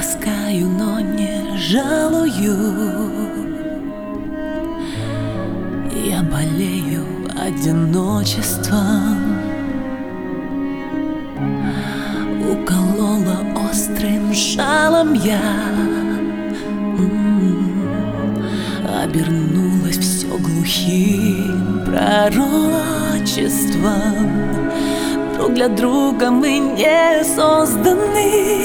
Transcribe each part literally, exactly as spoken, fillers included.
искаю, но не жалую. Я болею одиночеством, уколола острым жалом я. М-м-м. Обернулось все глухим пророчеством. Друг для друга мы не созданы,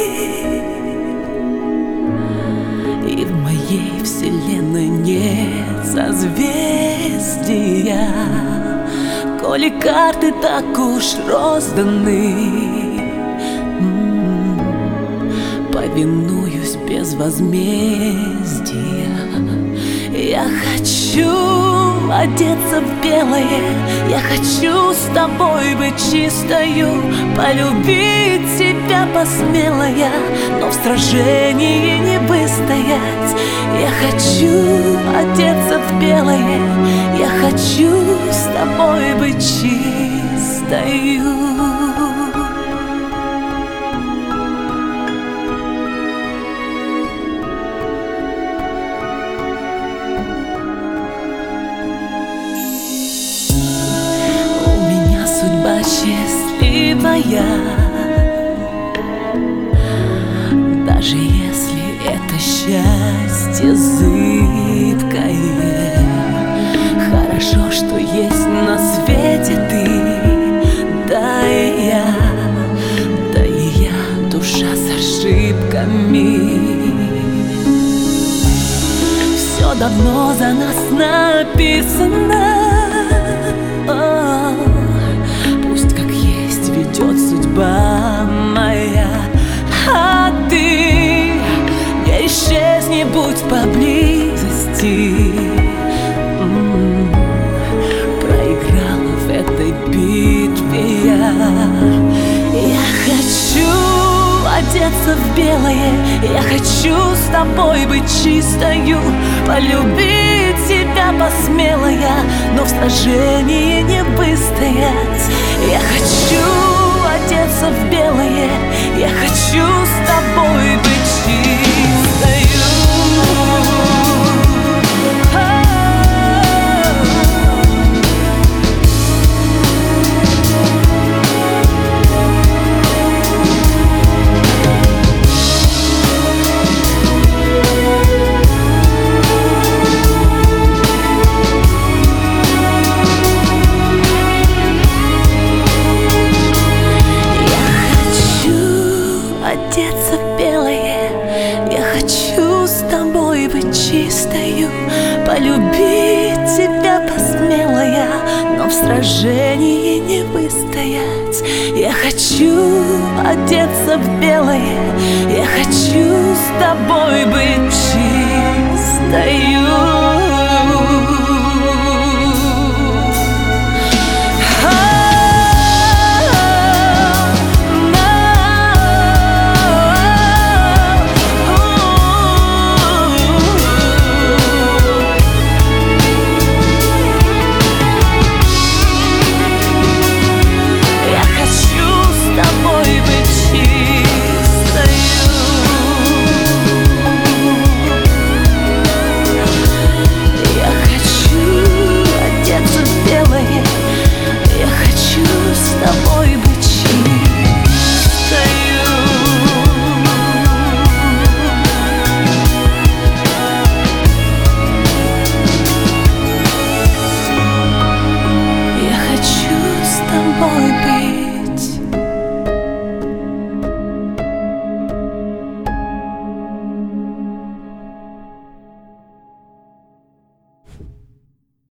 и в моей вселенной нет созвездия, коли карты так уж розданы. М-м-м. Повинуюсь без возмездия. Я хочу одеться в белое, я хочу с тобой быть чистою, полюбить тебя посмелая, но в сражении не выстоять. Я хочу одеться в белое, я хочу с тобой быть чистою. Счастливая, даже если это счастье зыбкое. Хорошо, что есть на свете ты, да и я, да и я, душа с ошибками. Все давно за нас написано. Ведет судьба моя, а ты не исчезни, будь поблизости. М-м-м. Проиграла в этой битве я. Я хочу одеться в белое, я хочу с тобой быть чистою, полюбить тебя посмелая, но в сражении не выстоять. Я хочу одеться в белое, я хочу с тобой быть чистою. Одеться в белое, я хочу с тобой быть чистою, полюбить тебя посмелая, но в сражении не выстоять. Я хочу одеться в белое,